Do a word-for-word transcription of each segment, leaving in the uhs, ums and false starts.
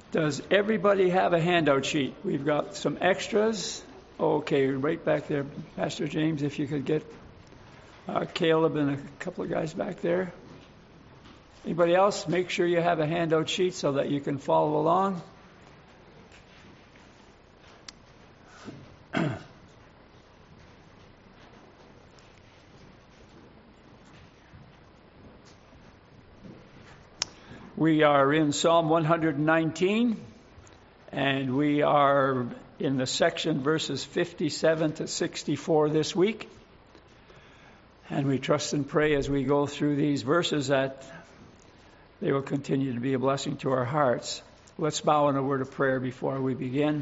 Does everybody have a handout sheet? We've got some extras. Okay, right back there, Pastor James, if you could get uh, Caleb and a couple of guys back there. Anybody else? Make sure you have a handout sheet so that you can follow along. We are in Psalm one nineteen, and we are in the section verses fifty-seven to sixty-four this week. And we trust and pray as we go through these verses that they will continue to be a blessing to our hearts. Let's bow in a word of prayer before we begin.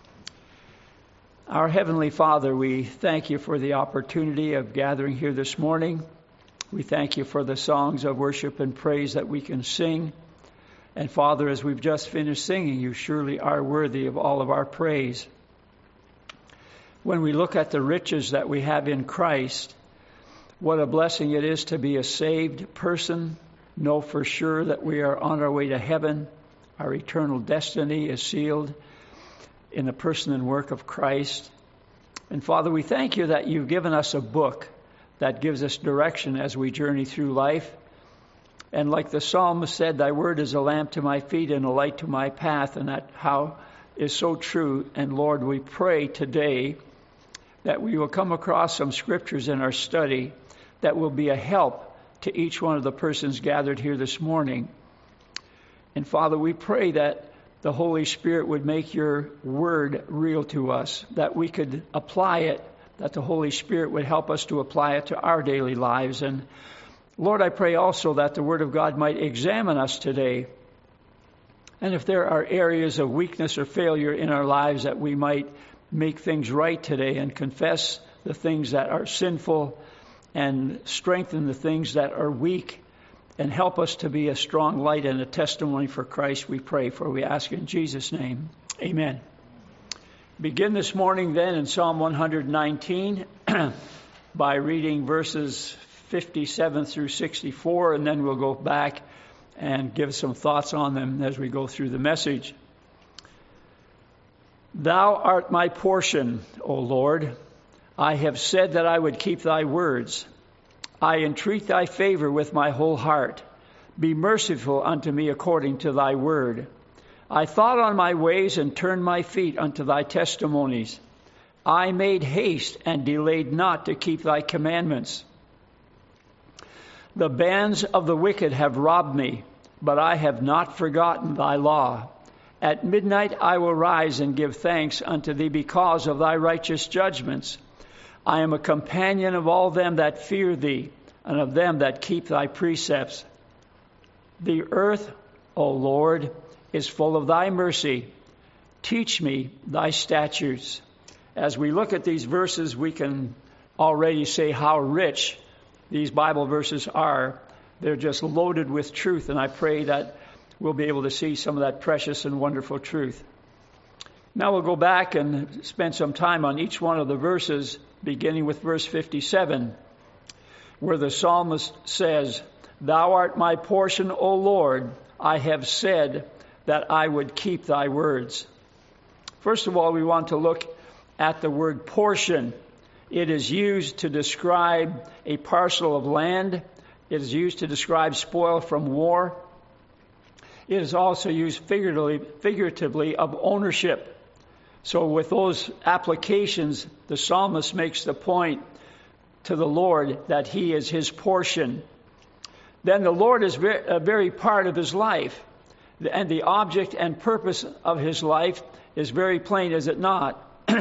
Our Heavenly Father, we thank you for the opportunity of gathering here this morning. We thank you for the songs of worship and praise that we can sing. And Father, as we've just finished singing, you surely are worthy of all of our praise. When we look at the riches that we have in Christ, what a blessing it is to be a saved person, know for sure that we are on our way to heaven. Our eternal destiny is sealed in the person and work of Christ. And Father, we thank you that you've given us a book that gives us direction as we journey through life. And like the psalmist said, thy word is a lamp to my feet and a light to my path. And that how is so true. And Lord, we pray today that we will come across some scriptures in our study that will be a help to each one of the persons gathered here this morning. And Father, we pray that the Holy Spirit would make your word real to us, that we could apply it, that the Holy Spirit would help us to apply it to our daily lives. And Lord, I pray also that the Word of God might examine us today. And if there are areas of weakness or failure in our lives, that we might make things right today and confess the things that are sinful and strengthen the things that are weak and help us to be a strong light and a testimony for Christ, we pray, for we ask in Jesus' name. Amen. Begin this morning then in Psalm one nineteen by reading verses fifty-seven through sixty-four, and then we'll go back and give some thoughts on them as we go through the message. Thou art my portion, O Lord. I have said that I would keep thy words. I entreat thy favor with my whole heart. Be merciful unto me according to thy word. I thought on my ways and turned my feet unto thy testimonies. I made haste and delayed not to keep thy commandments. The bands of the wicked have robbed me, but I have not forgotten thy law. At midnight I will rise and give thanks unto thee because of thy righteous judgments. I am a companion of all them that fear thee, and of them that keep thy precepts. The earth, O Lord, is full of thy mercy. Teach me thy statutes. As we look at these verses, we can already say how rich these Bible verses are. They're just loaded with truth, and I pray that we'll be able to see some of that precious and wonderful truth. Now we'll go back and spend some time on each one of the verses, beginning with verse fifty-seven, where the psalmist says, Thou art my portion, O Lord. I have said that I would keep thy words. First of all, we want to look at the word portion. It is used to describe a parcel of land. It is used to describe spoil from war. It is also used figuratively, figuratively of ownership. So with those applications, the psalmist makes the point to the Lord that he is his portion. Then the Lord is a very part of his life. And the object and purpose of his life is very plain, is it not?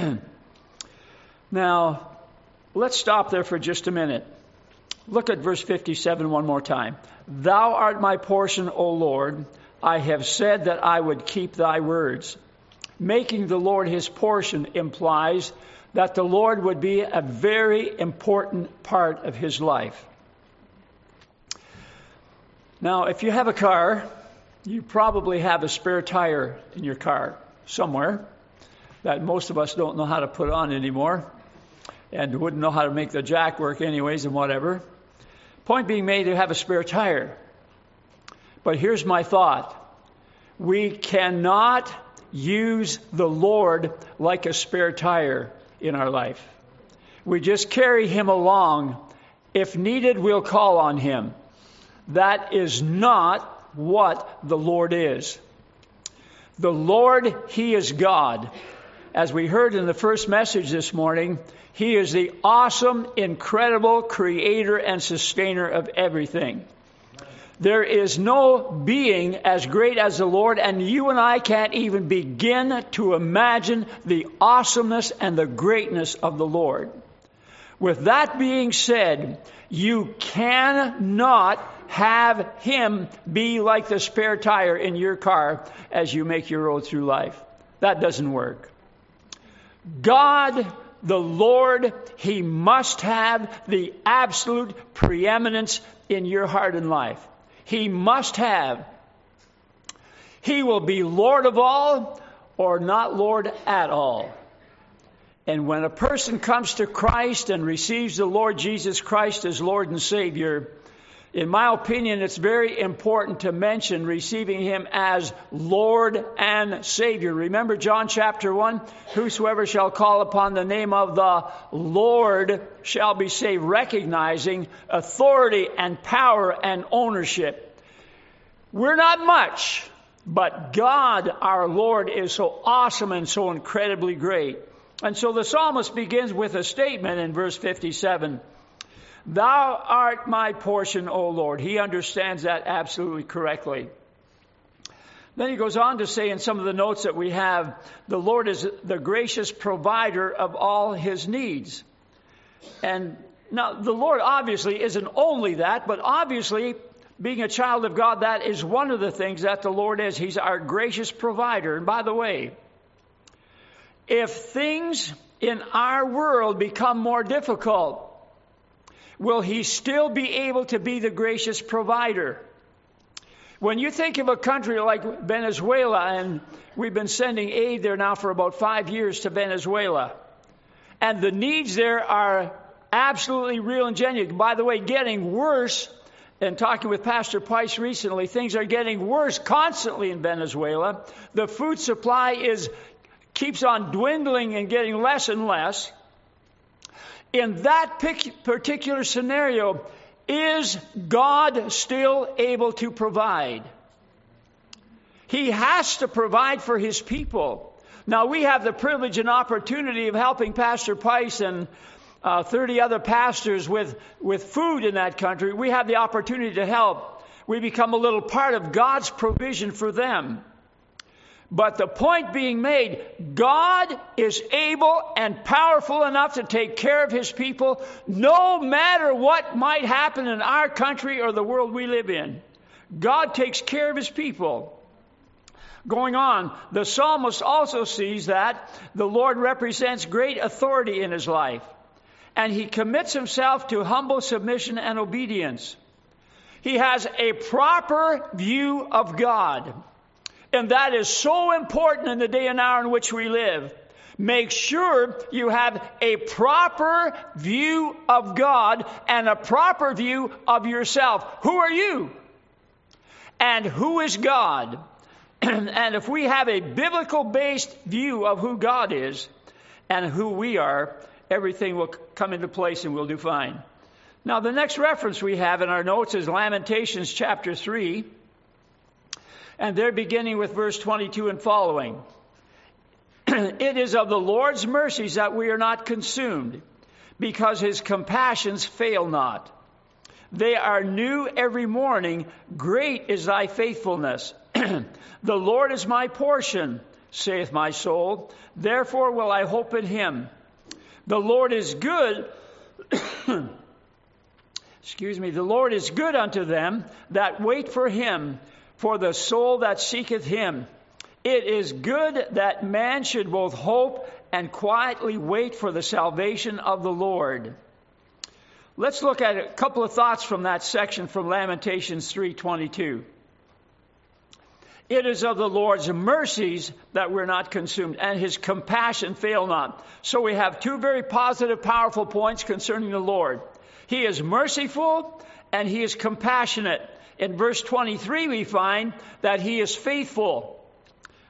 Now, let's stop there for just a minute. Look at verse fifty-seven one more time. Thou art my portion, O Lord. I have said that I would keep thy words. Making the Lord his portion implies that the Lord would be a very important part of his life. Now, if you have a car, you probably have a spare tire in your car somewhere that most of us don't know how to put on anymore and wouldn't know how to make the jack work anyways and whatever. Point being made, to have a spare tire. But here's my thought. We cannot use the Lord like a spare tire in our life. We just carry him along. If needed, we'll call on him. That is not what the Lord is. The Lord, he is God. As we heard in the first message this morning, he is the awesome, incredible creator and sustainer of everything. There is no being as great as the Lord, and you and I can't even begin to imagine the awesomeness and the greatness of the Lord. With that being said, you cannot have him be like the spare tire in your car as you make your road through life. That doesn't work. God, the Lord, he must have the absolute preeminence in your heart and life. He must have. He will be Lord of all or not Lord at all. And when a person comes to Christ and receives the Lord Jesus Christ as Lord and Savior, in my opinion, it's very important to mention receiving him as Lord and Savior. Remember John chapter one? Whosoever shall call upon the name of the Lord shall be saved, recognizing authority and power and ownership. We're not much, but God, our Lord, is so awesome and so incredibly great. And so the psalmist begins with a statement in verse fifty-seven. Thou art my portion, O Lord. He understands that absolutely correctly. Then he goes on to say in some of the notes that we have, the Lord is the gracious provider of all his needs. And now the Lord obviously isn't only that, but obviously being a child of God, that is one of the things that the Lord is. He's our gracious provider. And by the way, if things in our world become more difficult, will he still be able to be the gracious provider? When you think of a country like Venezuela, and we've been sending aid there now for about five years to Venezuela, and the needs there are absolutely real and genuine. By the way, getting worse, and talking with Pastor Price recently, things are getting worse constantly in Venezuela. The food supply is keeps on dwindling and getting less and less. In that particular scenario, is God still able to provide? He has to provide for his people. Now, we have the privilege and opportunity of helping Pastor Price and uh, thirty other pastors with, with food in that country. We have the opportunity to help. We become a little part of God's provision for them. But the point being made, God is able and powerful enough to take care of his people no matter what might happen in our country or the world we live in. God takes care of his people. Going on, the psalmist also sees that the Lord represents great authority in his life, and he commits himself to humble submission and obedience. He has a proper view of God. And that is so important in the day and hour in which we live. Make sure you have a proper view of God and a proper view of yourself. Who are you? And who is God? And if we have a biblical-based view of who God is and who we are, everything will come into place and we'll do fine. Now, the next reference we have in our notes is Lamentations chapter three. And they're beginning with verse twenty-two and following. It is of the Lord's mercies that we are not consumed, because his compassions fail not. They are new every morning. Great is thy faithfulness. The Lord is my portion, saith my soul. Therefore will I hope in him. The Lord is good. Excuse me. The Lord is good unto them that wait for him, for the soul that seeketh him. It is good that man should both hope and quietly wait for the salvation of the Lord. Let's look at a couple of thoughts from that section from Lamentations three twenty-two. It is of the Lord's mercies that we're not consumed, and his compassion fail not. So we have two very positive, powerful points concerning the Lord. He is merciful and he is compassionate. In verse twenty-three, we find that he is faithful.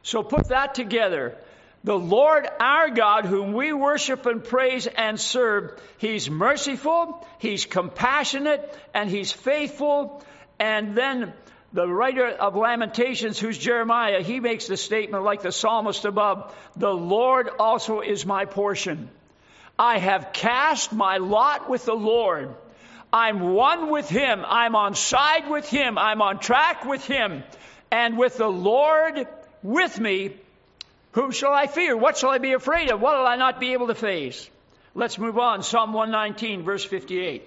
So put that together. The Lord our God, whom we worship and praise and serve, He's merciful, He's compassionate, and He's faithful. And then the writer of Lamentations, who's Jeremiah, he makes the statement like the psalmist above, the Lord also is my portion. I have cast my lot with the Lord. I'm one with Him. I'm on side with Him. I'm on track with Him. And with the Lord with me, whom shall I fear? What shall I be afraid of? What will I not be able to face? Let's move on. Psalm one nineteen, verse fifty-eight.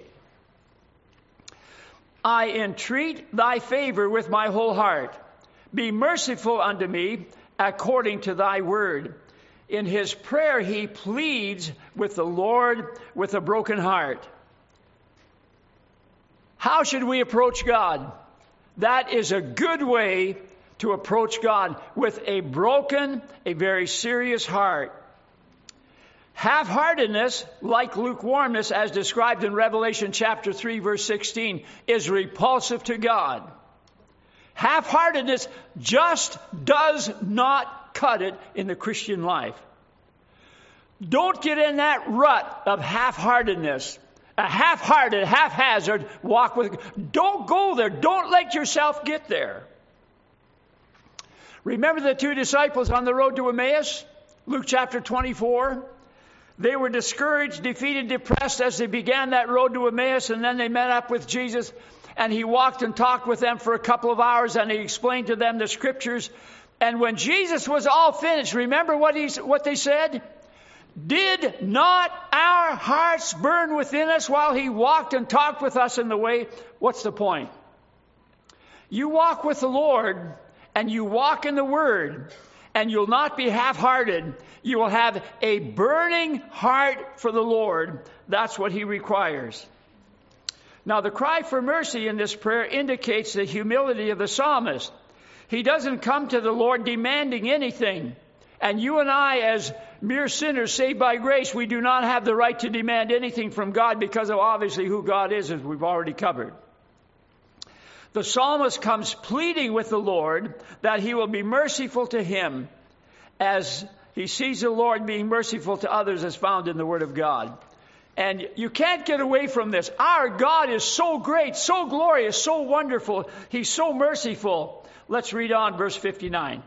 I entreat thy favor with my whole heart. Be merciful unto me according to thy word. In his prayer, he pleads with the Lord with a broken heart. How should we approach God? That is a good way to approach God, with a broken, a very serious heart. Half-heartedness, like lukewarmness, as described in Revelation chapter three, verse sixteen, is repulsive to God. Half-heartedness just does not cut it in the Christian life. Don't get in that rut of half-heartedness. A half-hearted, haphazard walk with God. Don't go there. Don't let yourself get there. Remember the two disciples on the road to Emmaus? Luke chapter twenty-four. They were discouraged, defeated, depressed as they began that road to Emmaus, and then they met up with Jesus, and He walked and talked with them for a couple of hours, and He explained to them the Scriptures. And when Jesus was all finished, remember what, he, what they said? Did not our hearts burn within us while He walked and talked with us in the way? What's the point? You walk with the Lord, and you walk in the Word, and you'll not be half-hearted. You will have a burning heart for the Lord. That's what He requires. Now, the cry for mercy in this prayer indicates the humility of the psalmist. He doesn't come to the Lord demanding anything. And you and I, as mere sinners saved by grace, we do not have the right to demand anything from God because of obviously who God is, as we've already covered. The psalmist comes pleading with the Lord that He will be merciful to him as he sees the Lord being merciful to others as found in the Word of God. And you can't get away from this. Our God is so great, so glorious, so wonderful. He's so merciful. Let's read on, verse fifty-nine.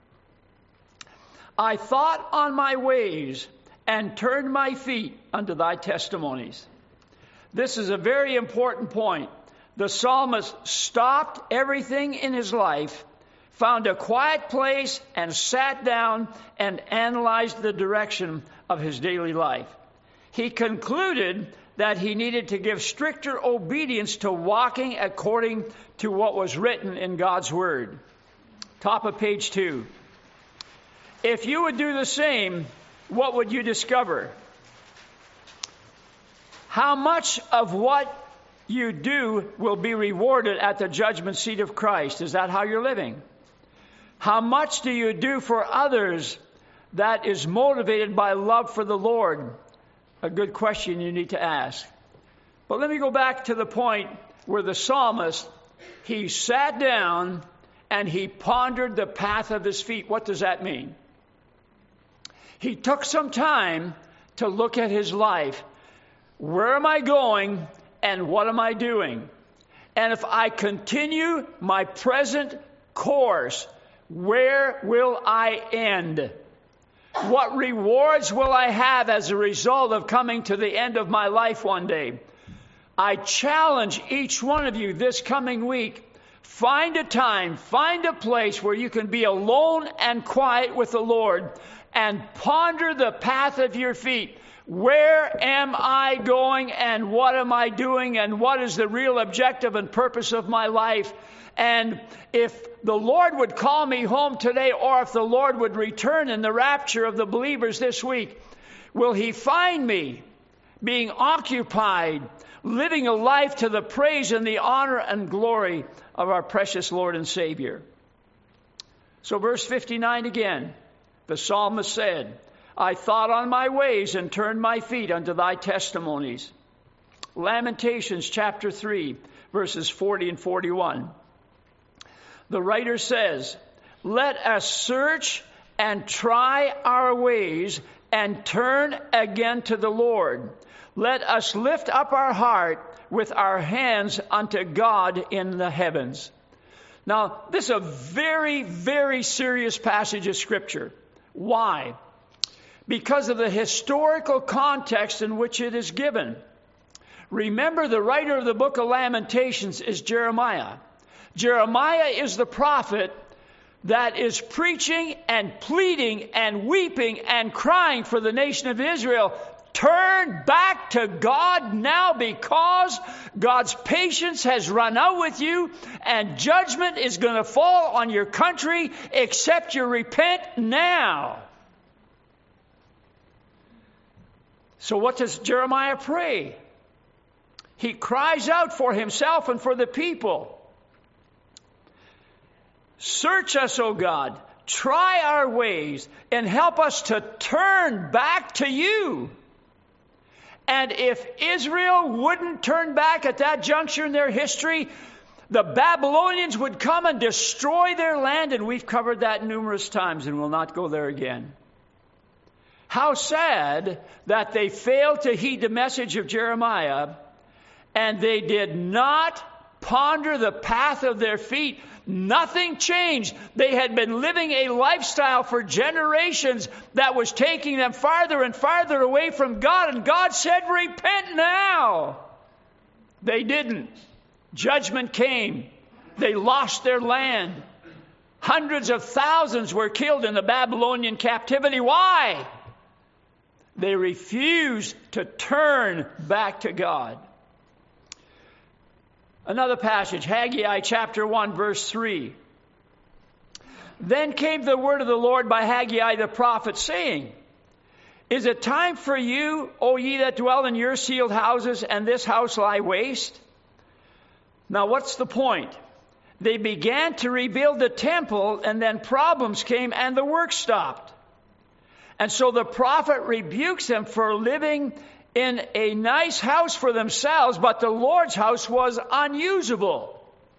I thought on my ways and turned my feet unto thy testimonies. This is a very important point. The psalmist stopped everything in his life, found a quiet place, and sat down and analyzed the direction of his daily life. He concluded that he needed to give stricter obedience to walking according to what was written in God's Word. Top of page two. If you would do the same, what would you discover? How much of what you do will be rewarded at the judgment seat of Christ? Is that how you're living? How much do you do for others that is motivated by love for the Lord? A good question you need to ask. But let me go back to the point where the psalmist, he sat down and he pondered the path of his feet. What does that mean? He took some time to look at his life. Where am I going and what am I doing? And if I continue my present course, where will I end? What rewards will I have as a result of coming to the end of my life one day? I challenge each one of you this coming week, find a time, find a place where you can be alone and quiet with the Lord and ponder the path of your feet. Where am I going and what am I doing and what is the real objective and purpose of my life? And if the Lord would call me home today, or if the Lord would return in the rapture of the believers this week, will He find me being occupied, living a life to the praise and the honor and glory of our precious Lord and Savior? So verse fifty-nine again, the psalmist said, I thought on my ways and turned my feet unto thy testimonies. Lamentations chapter three, verses forty and forty-one. The writer says, let us search and try our ways and turn again to the Lord. Let us lift up our heart with our hands unto God in the heavens. Now, this is a very, very serious passage of Scripture. Why? Because of the historical context in which it is given. Remember, the writer of the book of Lamentations is Jeremiah. Jeremiah is the prophet that is preaching and pleading and weeping and crying for the nation of Israel. Turn back to God now, because God's patience has run out with you and judgment is going to fall on your country except you repent now. So what does Jeremiah pray? He cries out for himself and for the people. Search us, O God, try our ways, and help us to turn back to you. And if Israel wouldn't turn back at that juncture in their history, the Babylonians would come and destroy their land, and we've covered that numerous times and will not go there again. How sad that they failed to heed the message of Jeremiah, and they did not ponder the path of their feet. Nothing changed. They had been living a lifestyle for generations that was taking them farther and farther away from God. And God said, repent now. They didn't. Judgment came. They lost their land. Hundreds of thousands were killed in the Babylonian captivity. Why? They refused to turn back to God. Another passage, Haggai chapter one, verse three. Then came the word of the Lord by Haggai the prophet, saying, Is it time for you, O ye that dwell in your sealed houses, and this house lie waste? Now what's the point? They began to rebuild the temple, and then problems came, and the work stopped. And so the prophet rebukes them for living in a nice house for themselves, but the Lord's house was unusable.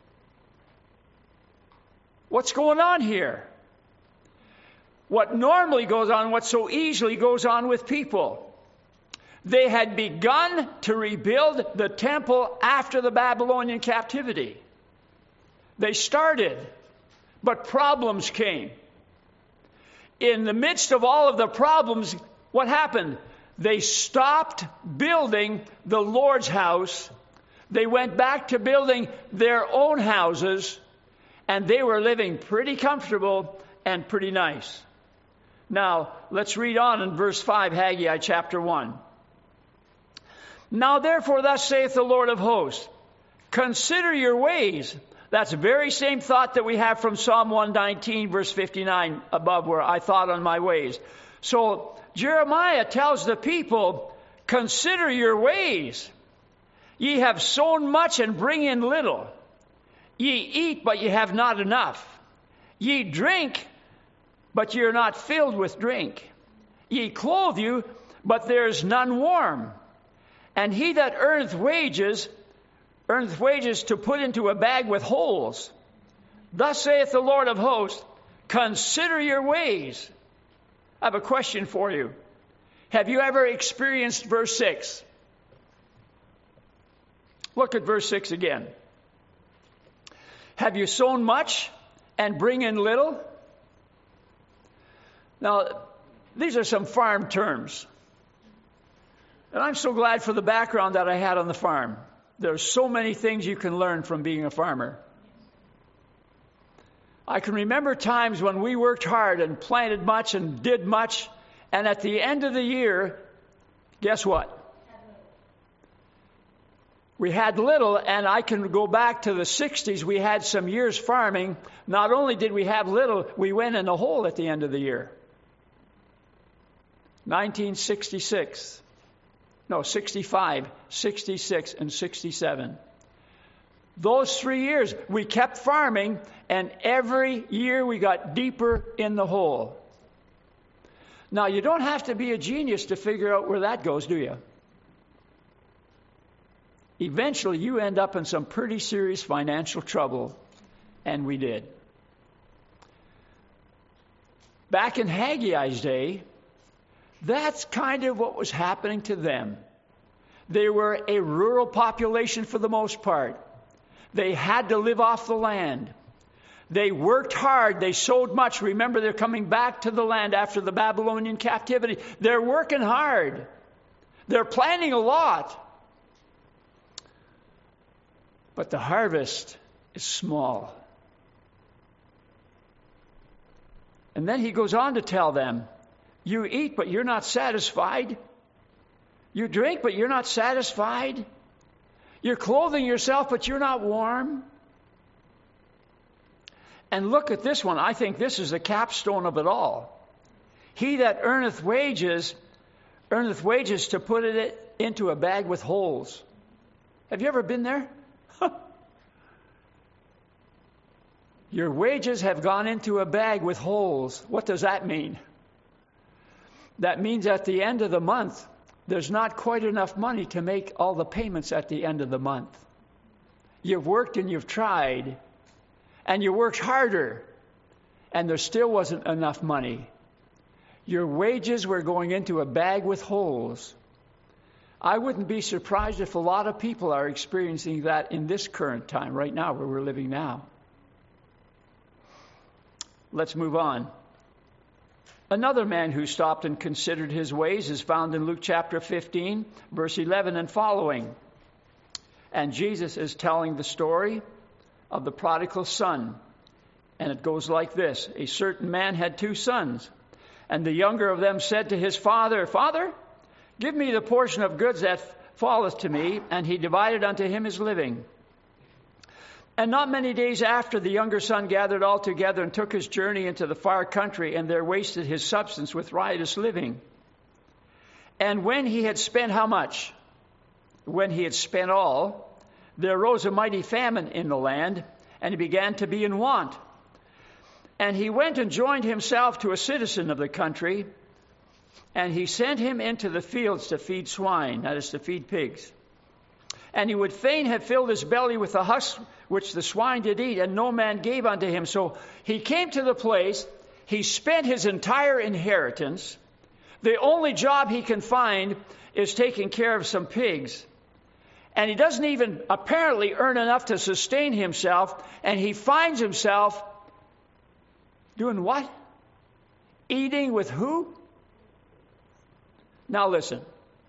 What's going on here? What normally goes on, what so easily goes on with people. They had begun to rebuild the temple after the Babylonian captivity. They started, but problems came. In the midst of all of the problems, what happened? They stopped building the Lord's house. They went back to building their own houses, and they were living pretty comfortable and pretty nice. Now, let's read on in verse five, Haggai chapter one. Now therefore, thus saith the Lord of hosts, consider your ways. That's the very same thought that we have from Psalm one nineteen, verse fifty-nine above, where I thought on my ways. So Jeremiah tells the people, consider your ways. Ye have sown much and bring in little. Ye eat, but ye have not enough. Ye drink, but ye are not filled with drink. Ye clothe you, but there is none warm. And he that earneth wages, earneth wages to put into a bag with holes. Thus saith the Lord of hosts, consider your ways. I have a question for you. Have you ever experienced verse six? Look at verse six again. Have you sown much and bring in little? Now, these are some farm terms. And I'm so glad for the background that I had on the farm. There's so many things you can learn from being a farmer. I can remember times when we worked hard and planted much and did much, and at the end of the year, guess what? We had little, and I can go back to the sixties. We had some years farming. Not only did we have little, we went in the hole at the end of the year. nineteen sixty-six. No, sixty-five, sixty-six, and sixty-seven. Those three years, we kept farming, and every year we got deeper in the hole. Now, you don't have to be a genius to figure out where that goes, do you? Eventually, you end up in some pretty serious financial trouble, and we did. back in Haggai's day, that's kind of what was happening to them. They were a rural population for the most part. They had to live off the land. They worked hard. They sowed much. Remember, they're coming back to the land after the Babylonian captivity. They're working hard. They're planting a lot. But the harvest is small. And then he goes on to tell them, you eat, but you're not satisfied. You drink, but you're not satisfied. You're clothing yourself, but you're not warm. And look at this one. I think this is the capstone of it all. He that earneth wages, earneth wages to put it into a bag with holes. Have you ever been there? Your wages have gone into a bag with holes. What does that mean? That means at the end of the month, there's not quite enough money to make all the payments at the end of the month. You've worked and you've tried, and you worked harder, and there still wasn't enough money. Your wages were going into a bag with holes. I wouldn't be surprised if a lot of people are experiencing that in this current time, right now, where we're living now. Let's move on. Another man who stopped and considered his ways is found in Luke chapter fifteen, verse eleven and following. And Jesus is telling the story of the prodigal son. And it goes like this. A certain man had two sons. And the younger of them said to his father, Father, give me the portion of goods that falleth to me. And he divided unto him his living. And not many days after, the younger son gathered all together and took his journey into the far country, and there wasted his substance with riotous living. And when he had spent how much? When he had spent all, there arose a mighty famine in the land, and he began to be in want. And he went and joined himself to a citizen of the country, and he sent him into the fields to feed swine, that is, to feed pigs. And he would fain have filled his belly with the husk which the swine did eat, and no man gave unto him. So he came to the place, he spent his entire inheritance. The only job he can find is taking care of some pigs. And he doesn't even apparently earn enough to sustain himself, and he finds himself doing what? Eating with who? Now listen.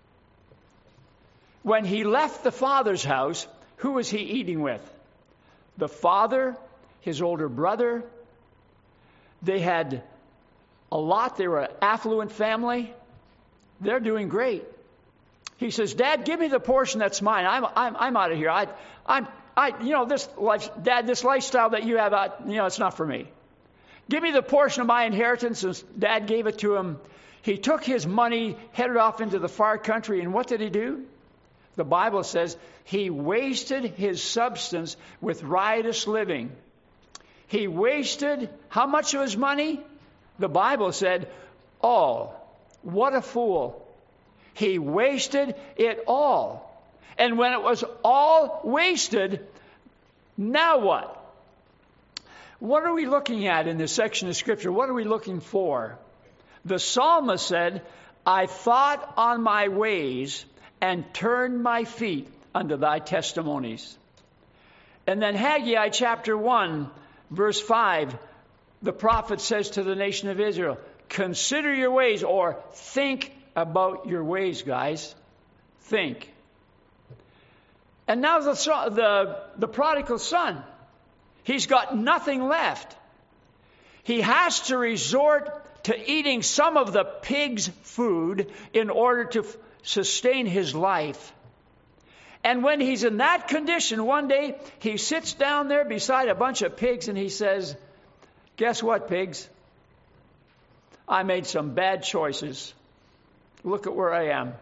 When he left the father's house, who was he eating with? The father, his older brother. They had a lot. They were an affluent family. They're doing great. He says, Dad, give me the portion that's mine. I'm I'm I'm out of here. I I'm I you know this life, Dad, this lifestyle that you have, I, you know, it's not for me. Give me the portion of my inheritance. And Dad gave it to him. He took his money, headed off into the far country, and what did he do? The Bible says he wasted his substance with riotous living. He wasted how much of his money? The Bible said all. What a fool. He wasted it all. And when it was all wasted, now what? What are we looking at in this section of Scripture? What are we looking for? The psalmist said, I thought on my ways and turned my feet unto thy testimonies. And then Haggai chapter one, verse five, the prophet says to the nation of Israel, consider your ways, or think about your ways, guys. Think. And now the, the, the prodigal son, he's got nothing left. He has to resort to eating some of the pig's food in order to sustain his life. And when he's in that condition, one day he sits down there beside a bunch of pigs and he says, guess what, pigs? I made some bad choices. Look at where I am.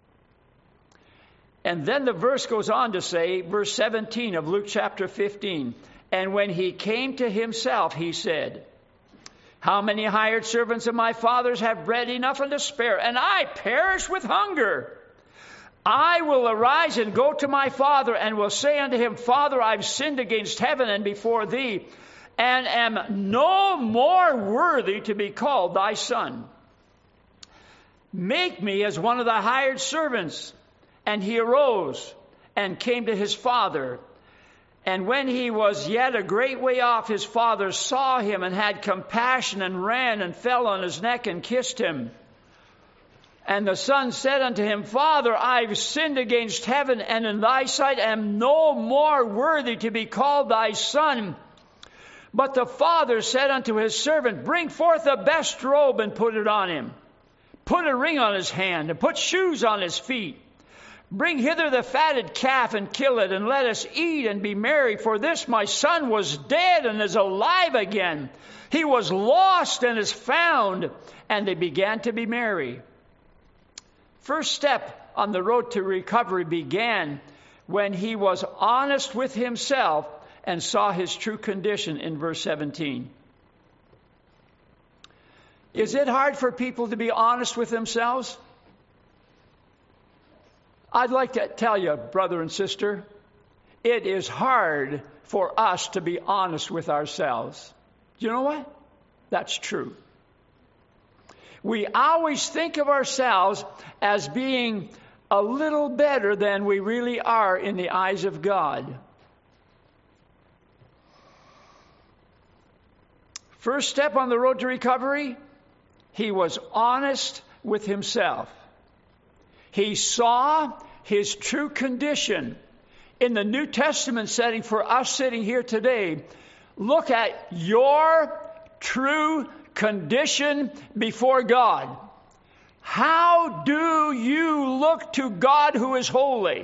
And then the verse goes on to say, verse seventeen of Luke chapter fifteen, and when he came to himself, he said, how many hired servants of my father's have bread enough and to spare, and I perish with hunger? I will arise and go to my father, and will say unto him, Father, I've sinned against heaven and before thee, and am no more worthy to be called thy son. Make me as one of thy hired servants. And he arose and came to his father. And when he was yet a great way off, his father saw him and had compassion and ran and fell on his neck and kissed him. And the son said unto him, Father, I've sinned against heaven and in thy sight, am no more worthy to be called thy son. But the father said unto his servant, Bring forth the best robe and put it on him. Put a ring on his hand and put shoes on his feet. Bring hither the fatted calf and kill it, and let us eat and be merry. For this my son was dead and is alive again. He was lost and is found. And they began to be merry. First step on the road to recovery began when he was honest with himself and saw his true condition in verse seventeen. Is it hard for people to be honest with themselves? I'd like to tell you, brother and sister, it is hard for us to be honest with ourselves. Do you know what? That's true. We always think of ourselves as being a little better than we really are in the eyes of God. First step on the road to recovery, he was honest with himself. He saw his true condition. In the New Testament setting for us sitting here today, look at your true condition before God. How do you look to God who is holy?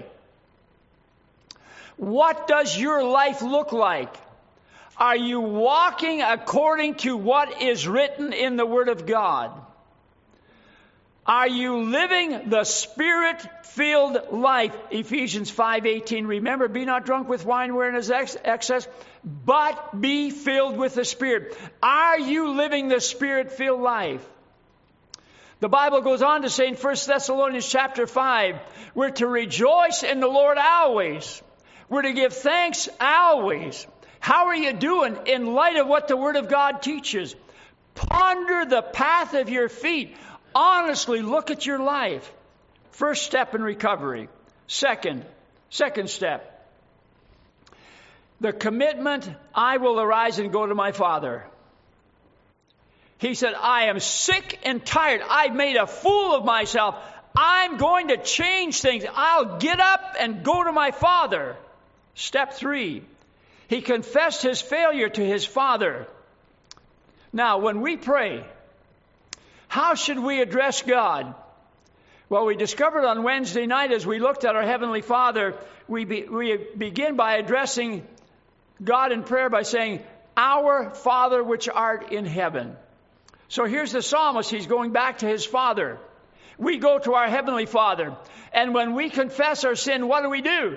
What does your life look like? Are you walking according to what is written in the Word of God? Are you living the Spirit-filled life? Ephesians five eighteen. Remember, be not drunk with wine wherein is ex- excess, but be filled with the Spirit. Are you living the Spirit-filled life? The Bible goes on to say in First Thessalonians chapter five, we're to rejoice in the Lord always. We're to give thanks always. How are you doing in light of what the Word of God teaches? Ponder the path of your feet. Honestly look at your life. First step in recovery. Second, second step. The commitment, I will arise and go to my Father. He said, I am sick and tired. I've made a fool of myself. I'm going to change things. I'll get up and go to my Father. Step three. He confessed his failure to his Father. Now, when we pray, how should we address God? Well, we discovered on Wednesday night as we looked at our Heavenly Father, we, be, we begin by addressing God in prayer by saying, Our Father which art in heaven. So here's the psalmist. He's going back to his Father. We go to our Heavenly Father. And when we confess our sin, what do we do?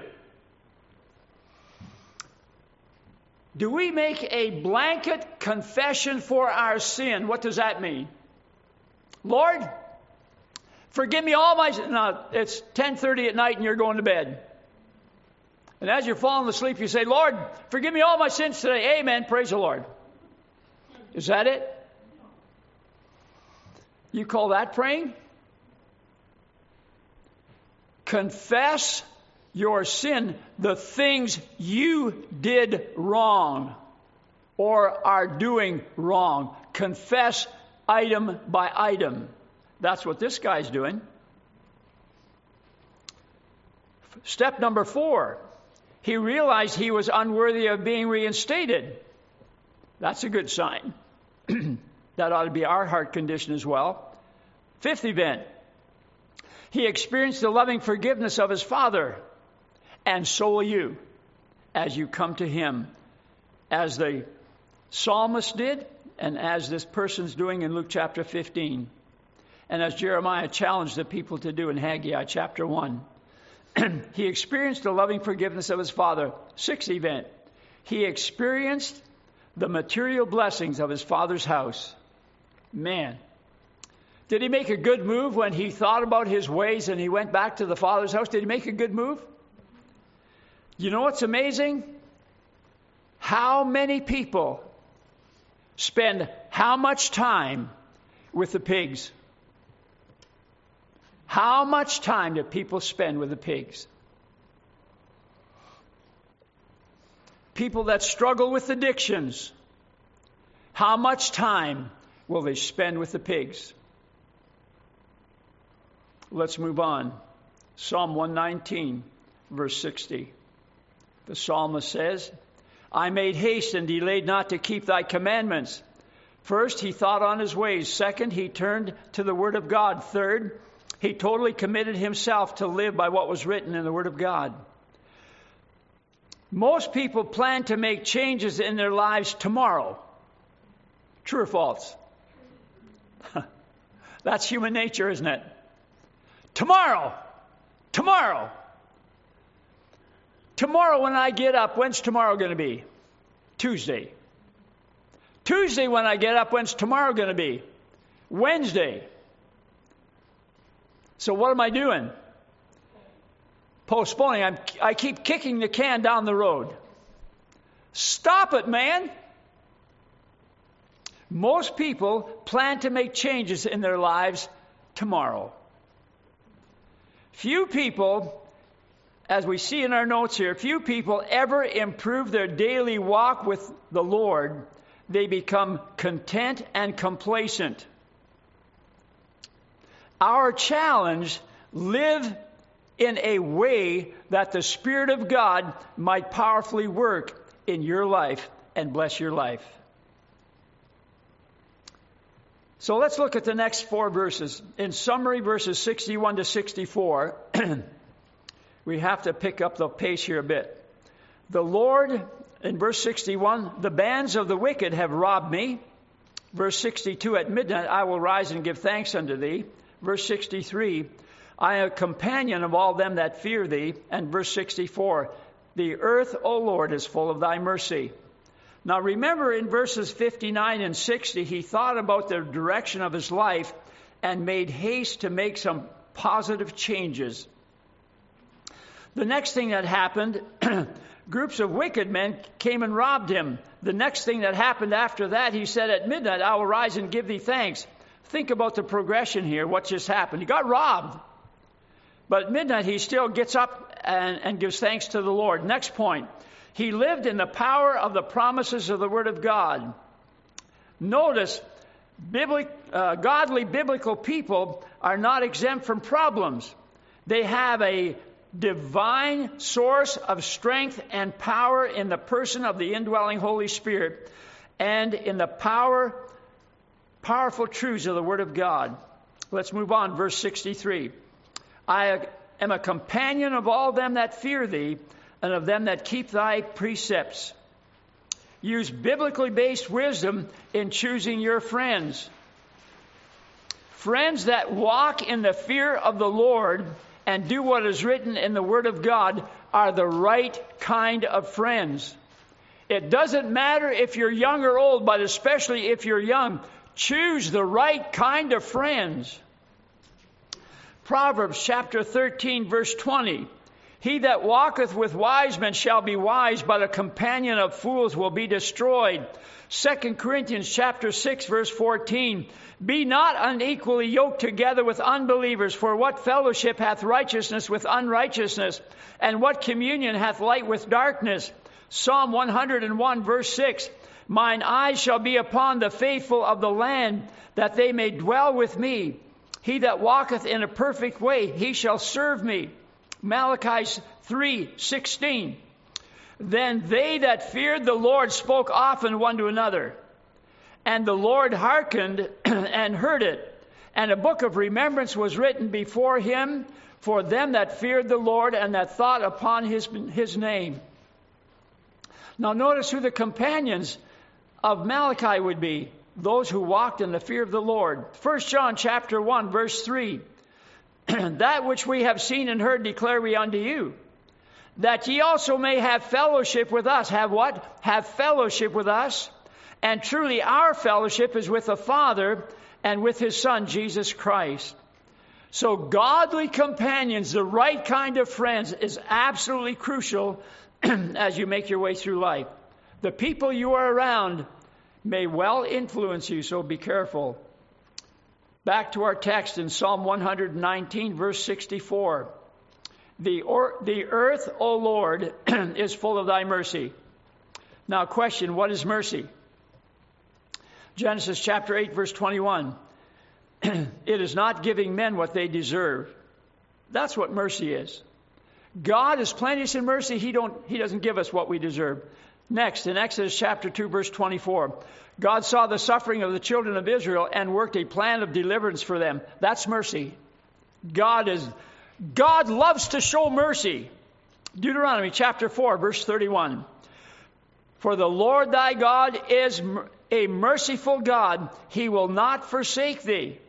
Do we make a blanket confession for our sin? What does that mean? Lord, forgive me all my sins. No, it's ten thirty at night and you're going to bed. And as you're falling asleep, you say, Lord, forgive me all my sins today. Amen. Praise the Lord. Is that it? You call that praying? Confess your sin, the things you did wrong or are doing wrong. Confess item by item. That's what this guy's doing. Step number four. He realized he was unworthy of being reinstated. That's a good sign. That ought to be our heart condition as well. Fifth event. He experienced the loving forgiveness of his Father. And so will you as you come to him. As the psalmist did and as this person's doing in Luke chapter fifteen. And as Jeremiah challenged the people to do in Haggai chapter one. He experienced the loving forgiveness of his Father. Sixth event. He experienced the material blessings of his Father's house. Man. Did he make a good move when he thought about his ways and he went back to the Father's house? Did he make a good move? You know what's amazing? How many people spend how much time with the pigs? How much time do people spend with the pigs? People that struggle with addictions, how much time will they spend with the pigs? Let's move on. Psalm one nineteen, verse sixty. The psalmist says, I made haste and delayed not to keep thy commandments. First, he thought on his ways. Second, he turned to the word of God. Third, he totally committed himself to live by what was written in the word of God. Most people plan to make changes in their lives tomorrow. True or false? That's human nature, isn't it? Tomorrow. Tomorrow. Tomorrow when I get up, when's tomorrow going to be? Tuesday. Tuesday when I get up, when's tomorrow going to be? Wednesday. So what am I doing? Postponing. I'm, I keep kicking the can down the road. Stop it, man. Most people plan to make changes in their lives tomorrow. Few people, as we see in our notes here, few people ever improve their daily walk with the Lord. They become content and complacent. Our challenge, live in a way that the Spirit of God might powerfully work in your life and bless your life. So let's look at the next four verses. In summary, verses sixty-one to sixty-four, we have to pick up the pace here a bit. The Lord, in verse sixty-one, the bands of the wicked have robbed me. Verse sixty-two, at midnight I will rise and give thanks unto thee. Verse sixty-three, I am a companion of all them that fear thee. And verse sixty-four, the earth, O Lord, is full of thy mercy. Now remember, in verses fifty-nine and sixty, he thought about the direction of his life and made haste to make some positive changes. The next thing that happened, groups of wicked men came and robbed him. The next thing that happened after that, he said, at midnight I will rise and give thee thanks. Think about the progression here, what just happened. He got robbed. But at midnight he still gets up and, and gives thanks to the Lord. Next point. He lived in the power of the promises of the Word of God. Notice, biblic, uh, godly biblical people are not exempt from problems. They have a divine source of strength and power in the person of the indwelling Holy Spirit and in the power, powerful truths of the Word of God. Let's move on, verse sixty-three. I am a companion of all them that fear thee, and of them that keep thy precepts. Use biblically based wisdom in choosing your friends. Friends that walk in the fear of the Lord and do what is written in the Word of God are the right kind of friends. It doesn't matter if you're young or old, but especially if you're young, choose the right kind of friends. Proverbs chapter thirteen, verse twenty. He that walketh with wise men shall be wise, but a companion of fools will be destroyed. Second Corinthians chapter six, verse fourteen. Be not unequally yoked together with unbelievers, for what fellowship hath righteousness with unrighteousness? And what communion hath light with darkness? Psalm one hundred one, verse six. Mine eyes shall be upon the faithful of the land, that they may dwell with me. He that walketh in a perfect way, he shall serve me. Malachi three sixteen. Then they that feared the Lord spoke often one to another. And the Lord hearkened and heard it. And a book of remembrance was written before him for them that feared the Lord and that thought upon his, his name. Now notice who the companions of Malachi would be. Those who walked in the fear of the Lord. First John chapter one, verse three. That which we have seen and heard declare we unto you, that ye also may have fellowship with us. Have what? Have fellowship with us. And truly our fellowship is with the Father and with His Son, Jesus Christ. So godly companions, the right kind of friends, is absolutely crucial as you make your way through life. The people you are around may well influence you, so be careful. Back to our text in Psalm one nineteen, verse sixty-four. The, or, the earth, O Lord, is full of thy mercy. Now, question, what is mercy? Genesis chapter eight, verse twenty-one. It is not giving men what they deserve. That's what mercy is. God is plenteous in mercy. He don't, he doesn't give us what we deserve. Next, in Exodus chapter two, verse twenty-four, God saw the suffering of the children of Israel and worked a plan of deliverance for them. That's mercy. God is, God loves to show mercy. Deuteronomy chapter four, verse thirty-one. For the Lord thy God is a merciful God. He will not forsake thee.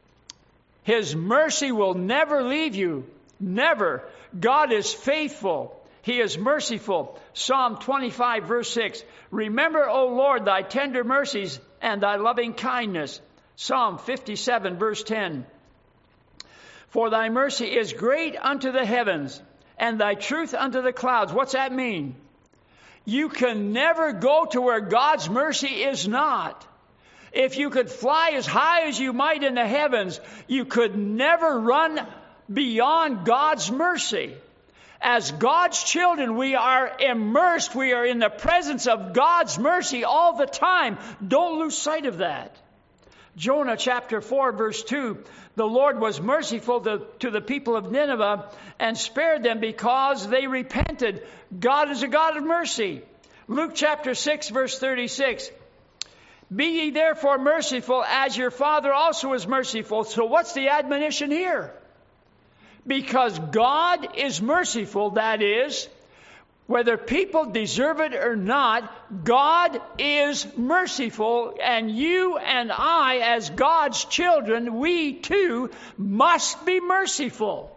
His mercy will never leave you. Never. God is faithful. He is merciful. Psalm twenty-five, verse six. Remember, O Lord, thy tender mercies and thy loving kindness. Psalm fifty-seven, verse ten. For thy mercy is great unto the heavens, and thy truth unto the clouds. What's that mean? You can never go to where God's mercy is not. If you could fly as high as you might in the heavens, you could never run beyond God's mercy. As God's children, we are immersed. We are in the presence of God's mercy all the time. Don't lose sight of that. Jonah chapter four, verse two. The Lord was merciful to, to the people of Nineveh and spared them because they repented. God is a God of mercy. Luke chapter six, verse thirty-six. Be ye therefore merciful as your Father also is merciful. So what's the admonition here? Because God is merciful, that is, whether people deserve it or not, God is merciful, and you and I, as God's children, we too must be merciful.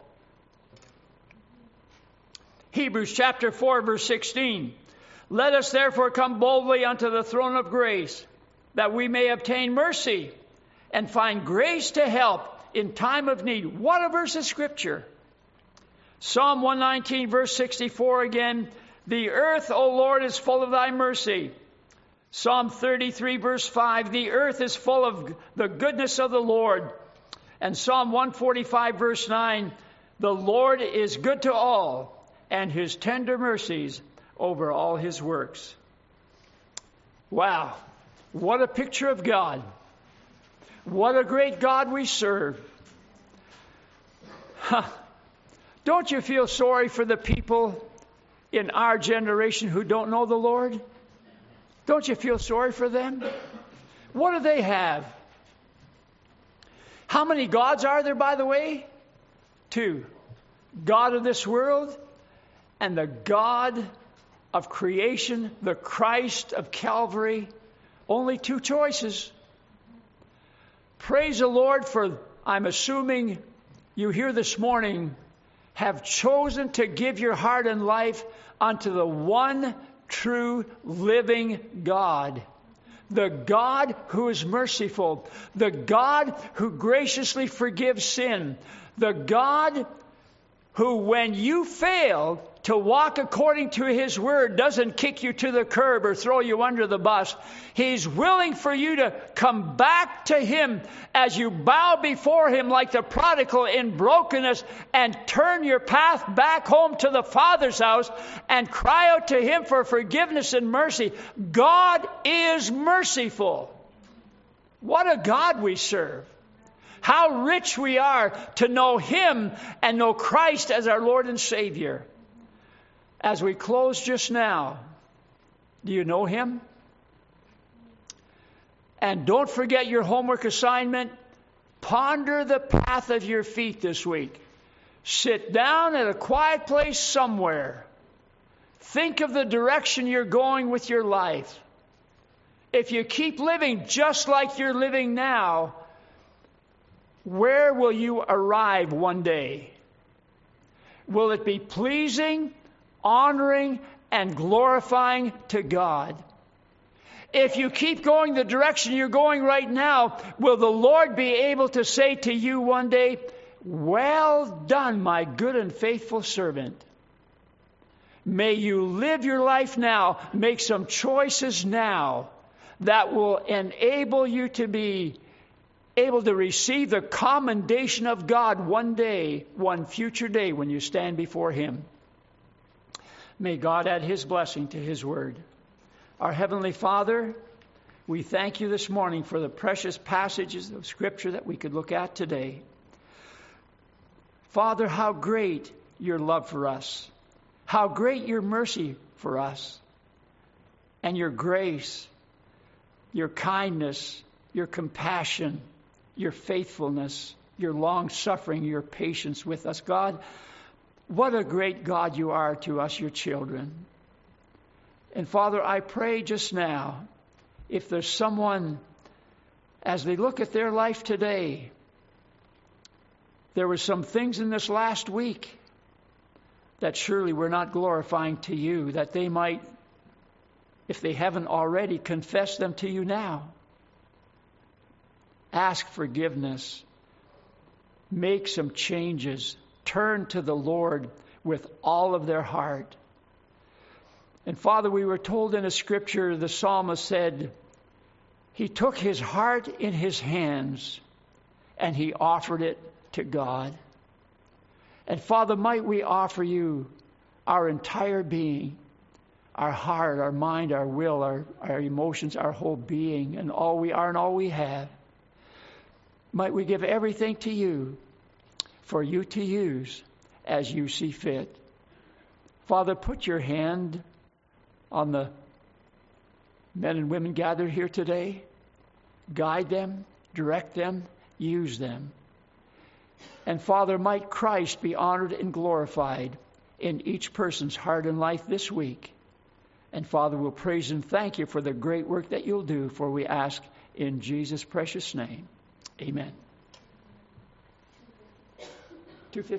Hebrews chapter four, verse sixteen. Let us therefore come boldly unto the throne of grace, that we may obtain mercy and find grace to help in time of need. What a verse of Scripture. Psalm one nineteen, verse sixty-four again. The earth, O Lord, is full of thy mercy. Psalm thirty-three, verse five. The earth is full of the goodness of the Lord. And Psalm one forty-five, verse nine. The Lord is good to all, and his tender mercies over all his works. Wow. What a picture of God. What a great God we serve. Huh. Don't you feel sorry for the people in our generation who don't know the Lord? Don't you feel sorry for them? What do they have? How many gods are there, by the way? Two. God of this world and the God of creation, the Christ of Calvary. Only two choices. Praise the Lord for, I'm assuming you here this morning have chosen to give your heart and life unto the one true living God. The God who is merciful. The God who graciously forgives sin. The God who, when you fail to walk according to his word, doesn't kick you to the curb or throw you under the bus. He's willing for you to come back to him as you bow before him like the prodigal in brokenness and turn your path back home to the Father's house and cry out to him for forgiveness and mercy. God is merciful. What a God we serve. How rich we are to know him and know Christ as our Lord and Savior. As we close just now, do you know him? And don't forget your homework assignment. Ponder the path of your feet this week. Sit down at a quiet place somewhere. Think of the direction you're going with your life. If you keep living just like you're living now, where will you arrive one day? Will it be pleasing, honoring, and glorifying to God? If you keep going the direction you're going right now, will the Lord be able to say to you one day, well done, my good and faithful servant? May you live your life now, make some choices now that will enable you to be able to receive the commendation of God one day, one future day when you stand before Him. May God add His blessing to His word. Our Heavenly Father, we thank You this morning for the precious passages of Scripture that we could look at today. Father, how great Your love for us. How great Your mercy for us. And Your grace, Your kindness, Your compassion, Your faithfulness, Your long-suffering, Your patience with us. God, what a great God You are to us, Your children. And Father, I pray just now, if there's someone, as they look at their life today, there were some things in this last week that surely were not glorifying to You, that they might, if they haven't already, confess them to You now. Ask forgiveness. Make some changes. Turn to the Lord with all of their heart. And Father, we were told in a scripture, the psalmist said, he took his heart in his hands and he offered it to God. And Father, might we offer You our entire being, our heart, our mind, our will, our, our emotions, our whole being, and all we are and all we have. Might we give everything to You for You to use as You see fit. Father, put Your hand on the men and women gathered here today. Guide them, direct them, use them. And Father, might Christ be honored and glorified in each person's heart and life this week. And Father, we'll praise and thank You for the great work that You'll do, for we ask in Jesus' precious name. Amen.